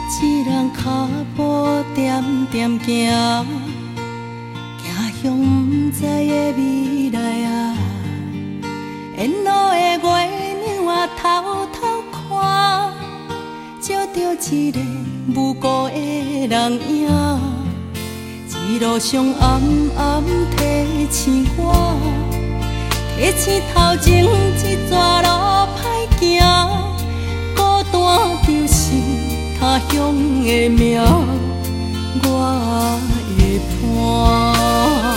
一人脚步点点行，行向不知的未来啊。沿路的月亮啊，偷偷看，照着一个无辜的人影。一路上暗暗提醒我，提醒头前一段路歹行，孤单就是他乡的命，我的伴。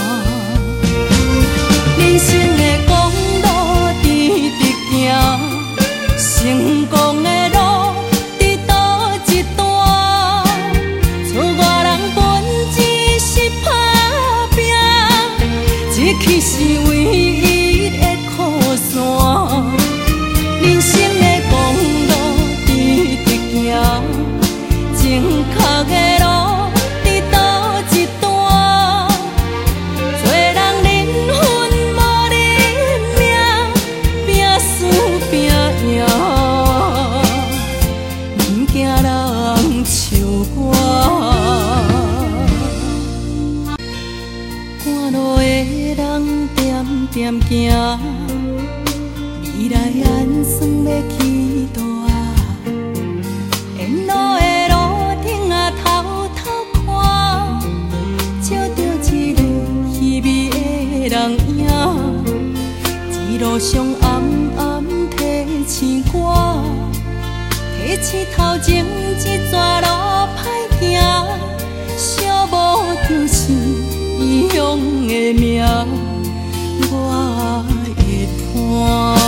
人生的公路直直行，成功的路伫倒一段，厝外人分只是打拼，这去是唯一的靠山。人生的公路直直行，正确的路伫倒一段，做人人分无人命，拼输拼赢，毋惊人笑我。赶路的人点点行，未来安算要去倒啊？沿路的路顶啊，偷偷看，照着一个稀微的人影。一路上暗暗提醒我，提醒头前一段路歹行，小无就是异乡的命，我的伴。